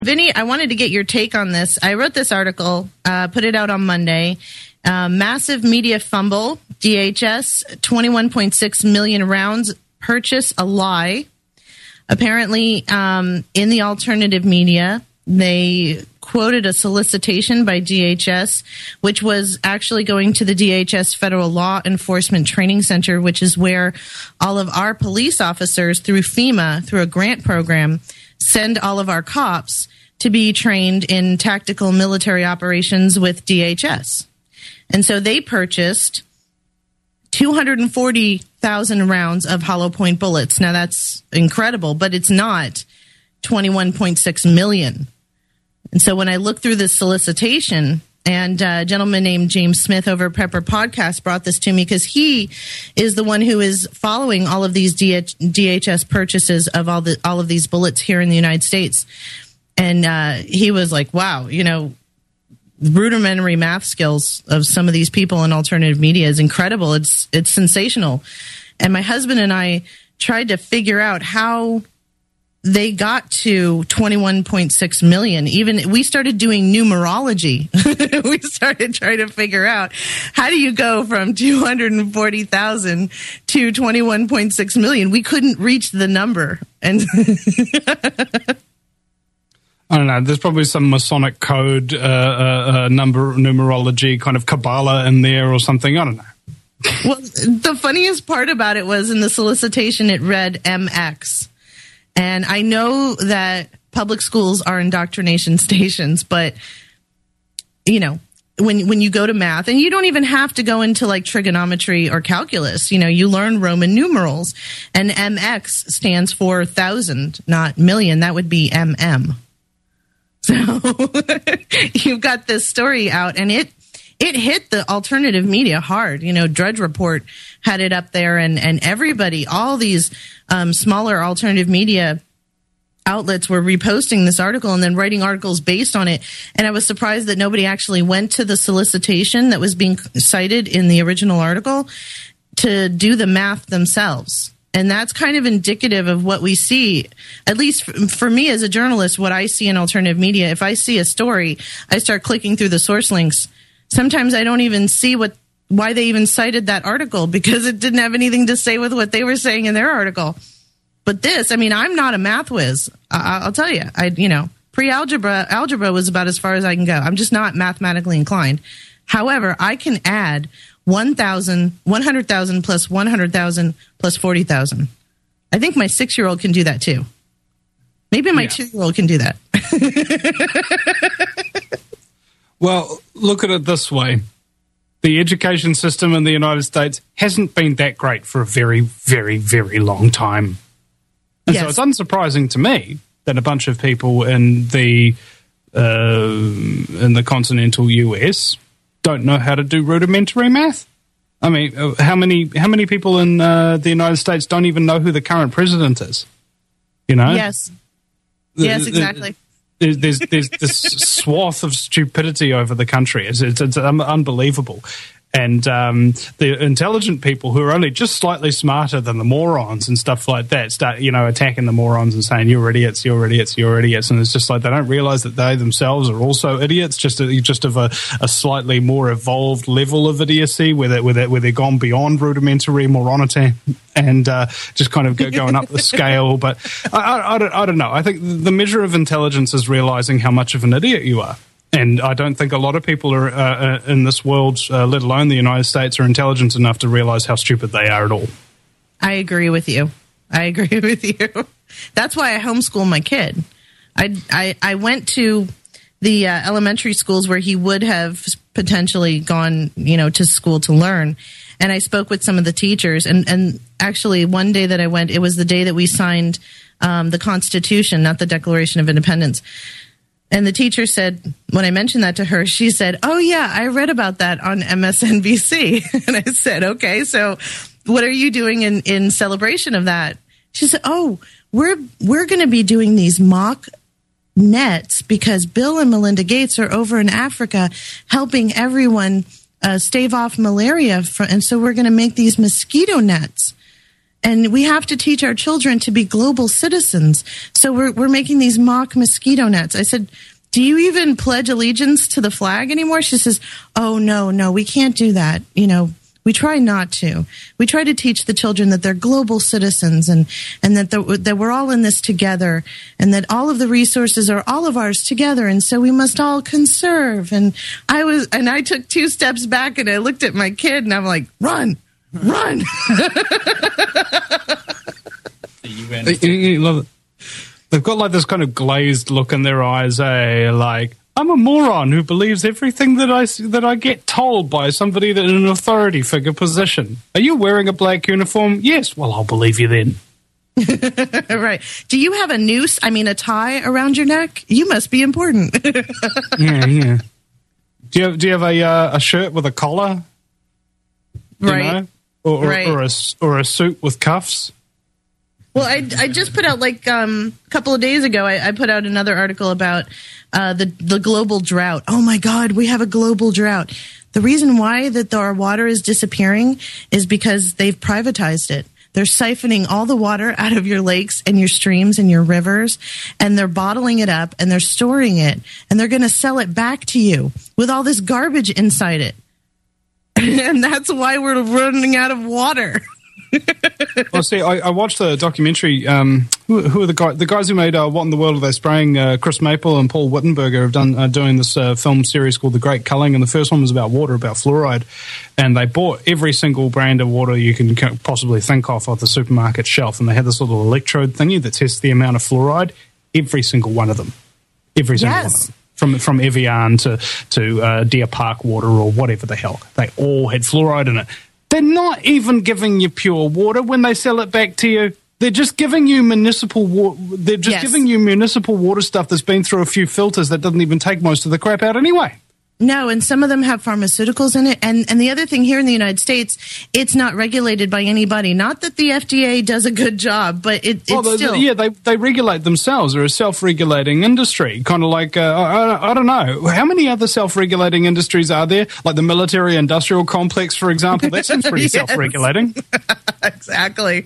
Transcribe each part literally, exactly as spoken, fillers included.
Vinny, I wanted to get your take on this. I wrote this article, uh, put it out on Monday. Uh, massive media fumble. D H S, twenty-one point six million rounds purchase a lie. Apparently, um, in the alternative media, they quoted a solicitation by D H S, which was actually going to the D H S Federal Law Enforcement Training Center, which is where all of our police officers through FEMA, through a grant program, send all of our cops to be trained in tactical military operations with D H S. And so they purchased two hundred forty thousand rounds of hollow point bullets. Now that's incredible, but it's not twenty-one point six million. And so when I look through this solicitation, and a gentleman named James Smith over at Pepper Podcast brought this to me because he is the one who is following all of these D H S purchases of all the all of these bullets here in the United States. And uh, he was like, wow, you know, rudimentary math skills of some of these people in alternative media is incredible. It's it's sensational. And my husband and I tried to figure out how they got to twenty-one point six million. Even we started doing numerology. We started trying to figure out how do you go from two hundred forty thousand to twenty-one point six million. We couldn't reach the number. And I don't know. There's probably some Masonic code, uh, uh, uh, number, numerology, kind of Kabbalah in there or something. I don't know. Well, the funniest part about it was in the solicitation, it read M X. And I know that public schools are indoctrination stations, but, you know, when when you go to math, and you don't even have to go into like trigonometry or calculus, you know, you learn Roman numerals, and M X stands for thousand, not million. That would be M M. So you've got this story out, and it it hit the alternative media hard. You know, Drudge Report had it up there, and, and everybody, all these um, smaller alternative media outlets were reposting this article and then writing articles based on it. And I was surprised that nobody actually went to the solicitation that was being cited in the original article to do the math themselves. And that's kind of indicative of what we see, at least for me as a journalist, what I see in alternative media. If I see a story, I start clicking through the source links. Sometimes I don't even see what why they even cited that article because it didn't have anything to say with what they were saying in their article. But this, I mean, I'm not a math whiz. I, I'll tell you, I you know, pre-algebra, algebra was about as far as I can go. I'm just not mathematically inclined. However, I can add one thousand, one hundred thousand plus one hundred thousand plus forty thousand. I think my six-year-old can do that too. Maybe my yeah. two-year-old can do that. Well, look at it this way. The education system in the United States hasn't been that great for a very, very, very long time. And yes. So it's unsurprising to me that a bunch of people in the uh, in the continental U S don't know how to do rudimentary math. I mean, how many how many people in uh, the United States don't even know who the current president is? You know? Yes. Yes, exactly. There's there's, there's this swath of stupidity over the country. It's, it's, it's unbelievable. And um, the intelligent people who are only just slightly smarter than the morons and stuff like that start, you know, attacking the morons and saying, you're idiots, you're idiots, you're idiots. And it's just like they don't realize that they themselves are also idiots, just a, just of a, a slightly more evolved level of idiocy where, they, where, they, where they're gone beyond rudimentary moronity and uh, just kind of go, going up the scale. But I, I, I, don't, I don't know. I think the measure of intelligence is realizing how much of an idiot you are. And I don't think a lot of people are uh, in this world, uh, let alone the United States, are intelligent enough to realize how stupid they are at all. I agree with you. I agree with you. That's why I homeschool my kid. I, I, I went to the uh, elementary schools where he would have potentially gone, you know, to school to learn. And I spoke with some of the teachers. And, and actually, one day that I went, it was the day that we signed um, the Constitution, not the Declaration of Independence. And the teacher said, when I mentioned that to her, she said, oh, yeah, I read about that on M S N B C. And I said, okay, so what are you doing in, in celebration of that? She said, oh, we're we're going to be doing these mock nets because Bill and Melinda Gates are over in Africa helping everyone uh, stave off malaria. For, and so we're going to make these mosquito nets. And we have to teach our children to be global citizens. So we're we're making these mock mosquito nets. I said, do you even pledge allegiance to the flag anymore? She says, oh, no, no, we can't do that. You know, we try not to. We try to teach the children that they're global citizens and, and that, the, that we're all in this together and that all of the resources are all of ours together. And so we must all conserve. And I was, and I took two steps back and I looked at my kid and I'm like, run, run. You love it. They've got like this kind of glazed look in their eyes, eh? Like, I'm a moron who believes everything that I that I get told by somebody that in an authority figure position. Are you wearing a black uniform? Yes. Well, I'll believe you then. Right. Do you have a noose? I mean, a tie around your neck? You must be important. Yeah, yeah. Do you have, do you have a uh, a shirt with a collar? Right. You know? Or, or, right. or a or a suit with cuffs? Well, I, I just put out, like, um, a couple of days ago, I, I put out another article about uh, the, the global drought. Oh, my God, we have a global drought. The reason why that our water is disappearing is because they've privatized it. They're siphoning all the water out of your lakes and your streams and your rivers, and they're bottling it up, and they're storing it, and they're going to sell it back to you with all this garbage inside it. And that's why we're running out of water. Well, see, I, I watched the documentary. Um, who, who are the guys? The guys who made uh, "What in the World Are They Spraying"? Uh, Chris Maple and Paul Wittenberger have done uh, doing this uh, film series called "The Great Culling," and the first one was about water, about fluoride. And they bought every single brand of water you can possibly think of off the supermarket shelf, and they had this little electrode thingy that tests the amount of fluoride. Every single one of them, every single yes. one of them. From from Evian to to uh, Deer Park water or whatever the hell, they all had fluoride in it. They're not even giving you pure water when they sell it back to you. They're just giving you municipal water. They're just yes. giving you municipal water stuff that's been through a few filters that doesn't even take most of the crap out anyway. No, and some of them have pharmaceuticals in it. And and the other thing here in the United States, it's not regulated by anybody. Not that the F D A does a good job, but it, it's well, still... Yeah, they, they regulate themselves. They're a self-regulating industry. Kind of like, uh, I, I don't know, how many other self-regulating industries are there? Like the military-industrial complex, for example. That seems pretty Yes. self-regulating. Exactly.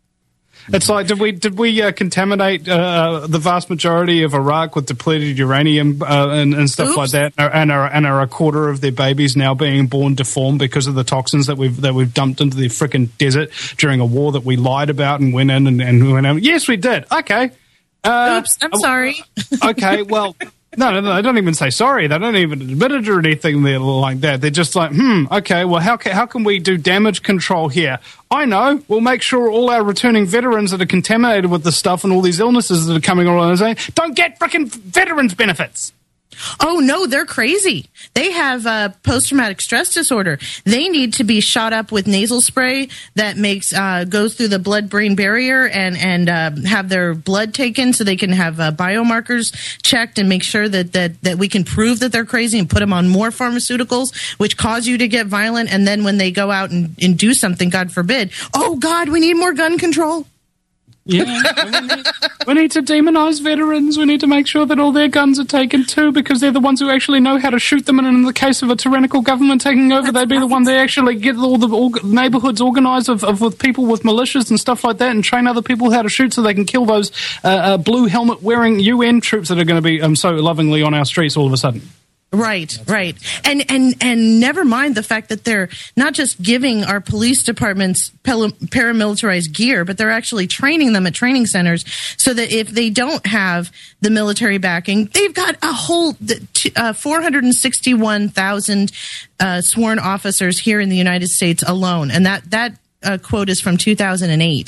It's like, did we did we uh, contaminate uh, the vast majority of Iraq with depleted uranium uh, and, and stuff Oops. like that, and are, and are a quarter of their babies now being born deformed because of the toxins that we've that we've dumped into the frickin' desert during a war that we lied about and went in and, and went in? Yes, we did. Okay. Uh, Oops, I'm sorry. Okay, well. No, no, no, they don't even say sorry. They don't even admit it or anything there like that. They're just like, hmm, okay, well, how can, how can we do damage control here? I know. We'll make sure all our returning veterans that are contaminated with this stuff and all these illnesses that are coming around don't get frickin' veterans benefits. Oh, no, they're crazy. They have uh, post-traumatic stress disorder. They need to be shot up with nasal spray that makes uh, goes through the blood-brain barrier and, and uh, have their blood taken so they can have uh, biomarkers checked and make sure that, that, that we can prove that they're crazy and put them on more pharmaceuticals, which cause you to get violent. And then when they go out and, and do something, God forbid, oh, God, we need more gun control. Yeah, we need, we need to demonize veterans. We need to make sure that all their guns are taken too, because they're the ones who actually know how to shoot them. And in the case of a tyrannical government taking over, That's they'd be right. the one that actually get all the all neighborhoods organized of, of with people with militias and stuff like that, and train other people how to shoot so they can kill those uh, uh, blue helmet wearing U N troops that are going to be um, so lovingly on our streets all of a sudden. Right, That's right. And, and, and never mind the fact that they're not just giving our police departments paramilitarized gear, but they're actually training them at training centers so that if they don't have the military backing, they've got a whole uh, four hundred sixty-one thousand uh, sworn officers here in the United States alone. And that, that uh, quote is from two thousand eight.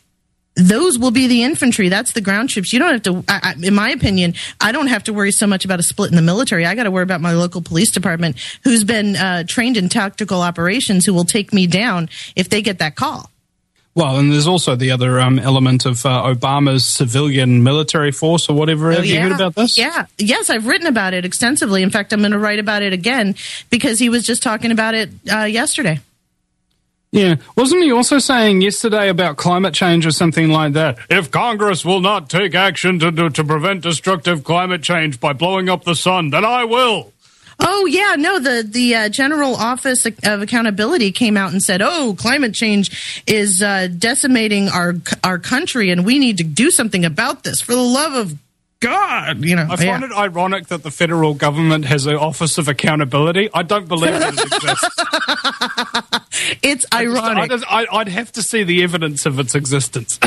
Those will be the infantry. That's the ground troops. You don't have to, I, I, in my opinion, I don't have to worry so much about a split in the military. I got to worry about my local police department who's been uh, trained in tactical operations who will take me down if they get that call. Well, and there's also the other um, element of uh, Obama's civilian military force or whatever. Oh, Have yeah. you heard about this? Yeah. Yes, I've written about it extensively. In fact, I'm going to write about it again because he was just talking about it uh, yesterday. Yeah. Wasn't he also saying yesterday about climate change or something like that? If Congress will not take action to to, to prevent destructive climate change by blowing up the sun, then I will. Oh, Oh, yeah, no, the, the uh, General Office of Accountability came out and said, oh, climate change is uh, decimating our our country, and we need to do something about this for the love of God. You know, I find yeah. it ironic that the federal government has an Office of Accountability. I don't believe that it exists. It's ironic. I just, I, I'd have to see the evidence of its existence.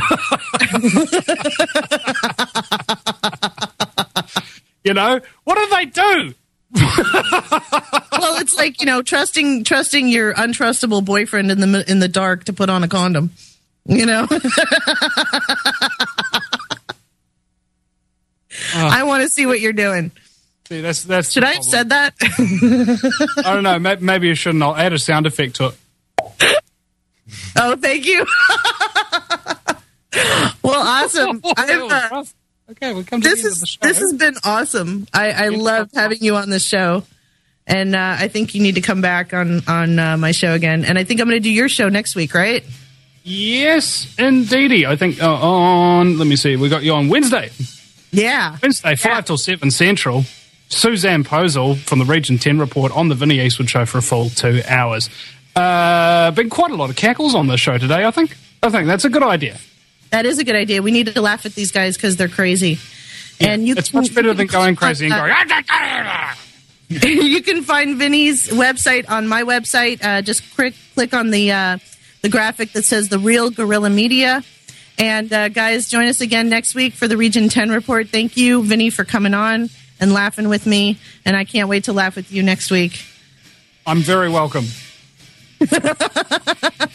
You know, what do they do? Well, it's like, you know, trusting trusting your untrustable boyfriend in the in the dark to put on a condom. You know, uh, I want to see what you're doing. See, that's that's. Should I have said that? I don't know. Maybe, maybe I shouldn't. I'll add a sound effect to it. Oh, thank you. Well, awesome. I've, uh, Okay, we come to this the end is of the show. this has been awesome. I, I loved having you on the show, and uh, I think you need to come back on on uh, my show again. And I think I'm going to do your show next week, right? Yes, indeedy. I think uh, on. Let me see. We got you on Wednesday. Yeah, Wednesday, five yeah. till seven Central. Suzanne Posel from the Region Ten Report on the Vinnie Eastwood Show for a full two hours. Uh, been quite a lot of cackles on this show today. I think. I think that's a good idea. That is a good idea. We need to laugh at these guys because they're crazy. Yeah, and you it's can, much better than going crazy and going. You can find Vinny's website on my website. Uh, just click click on the uh, the graphic that says The Real Guerrilla Media. And uh, guys, join us again next week for the Region ten Report. Thank you, Vinny, for coming on and laughing with me. And I can't wait to laugh with you next week. I'm very welcome.